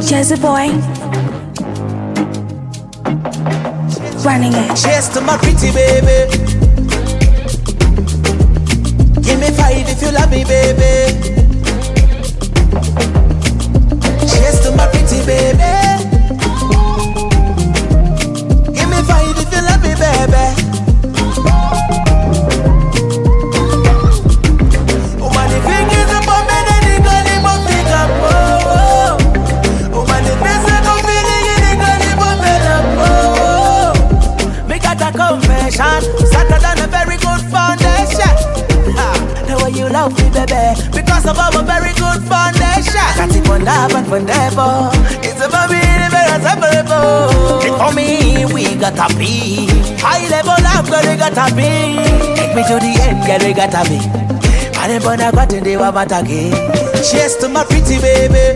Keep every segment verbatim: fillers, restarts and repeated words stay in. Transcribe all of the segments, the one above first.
Jazzy boy, running it. Cheers to my pretty baby. Give me five if you love me, baby. Cheers to my pretty baby. Give me five if you love me, baby. Oh man, the thing is about me, then the girl he must pick up. Oh, oh man, the best I can feel it, the girl he must pick up. Oh, me got a confession, started on a very good foundation. The way you love me, baby, because of our very good foundation. Got it from love and from never. It's about me, very separable. And for me, we gotta be high level love, girl, we gotta be. Take me to the end, girl, we gotta be. And then when I got in the water again. Cheers to my pretty baby.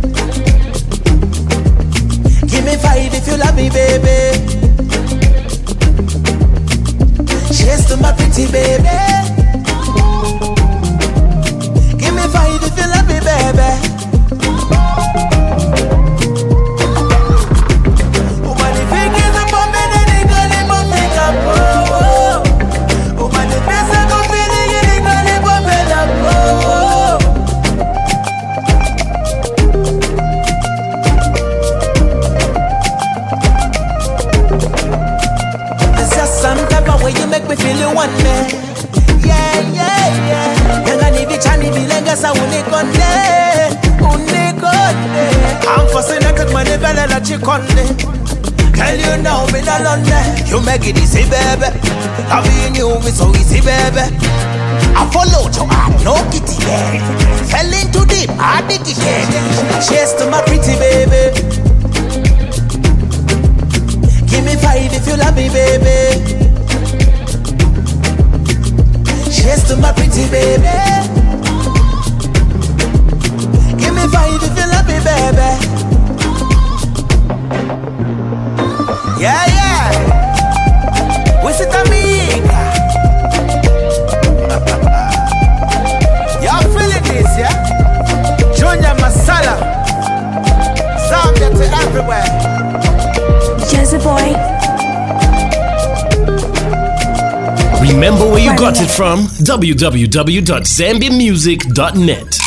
Give me five if you love me, baby. Cheers to my pretty baby. Give me five if you love me, baby. Oh man, if you give the bomb, then the girl he must pick up. Oh, oh man, the best I can feel it, the girl he must pick up. Oh, it's just some type of way you make me feel you want me. Yeah, yeah, yeah. Yanga ni vichani vilenga sa unikonde, unikonde. I'm fascinated when you bella la chikonde. Girl, you know me not London. You make it easy, baby. Loving you is so easy, baby. I followed your heart, no kitty, baby. Fell into deep, I dig it, baby. Cheers to my pretty baby. Give me five if you love me, baby. Cheers to my pretty baby. Give me five if you love me, baby. Yeah, yeah. We sit amiga. Y'all feeling this, yeah? Junior Masala. Zambia to everywhere. Jazzy boy. Remember where you got it from? w w w dot zambia music dot net.